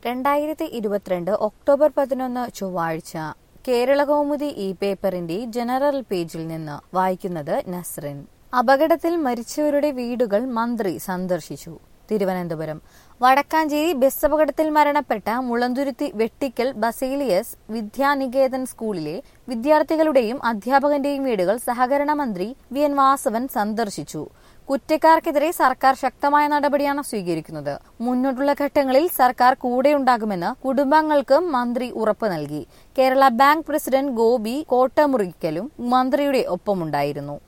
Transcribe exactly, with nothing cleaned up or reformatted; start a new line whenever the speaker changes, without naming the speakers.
രണ്ടായിരത്തി ഇരുപത്തിരണ്ട് ഒക്ടോബർ പതിനൊന്ന് ചൊവ്വാഴ്ച കേരളകൗമുദി ഇ പേപ്പറിന്റെ ജനറൽ പേജിൽ നിന്ന് വായിക്കുന്നത് നസ്റിൻ. അപകടത്തിൽ മരിച്ചവരുടെ വീടുകൾ മന്ത്രി സന്ദർശിച്ചു. തിരുവനന്തപുരം വടക്കാഞ്ചേരി ബസ് അപകടത്തിൽ മരണപ്പെട്ട മുളന്തുരുത്തി വെട്ടിക്കൽ ബസേലിയസ് വിദ്യാനികേതൻ സ്കൂളിലെ വിദ്യാർത്ഥികളുടെയും അധ്യാപകന്റെയും വീടുകൾ സഹകരണ മന്ത്രി വി എൻ വാസവൻ സന്ദർശിച്ചു. കുറ്റക്കാർക്കെതിരെ സർക്കാർ ശക്തമായ നടപടിയാണ് സ്വീകരിക്കുന്നത്. മുന്നോട്ടുള്ള ഘട്ടങ്ങളിൽ സർക്കാർ കൂടെയുണ്ടാകുമെന്ന് കുടുംബങ്ങൾക്ക് മന്ത്രി ഉറപ്പ് നൽകി. കേരള ബാങ്ക് പ്രസിഡന്റ് ഗോപി കോട്ടമുറിക്കലും മന്ത്രിയുടെ ഒപ്പമുണ്ടായിരുന്നു.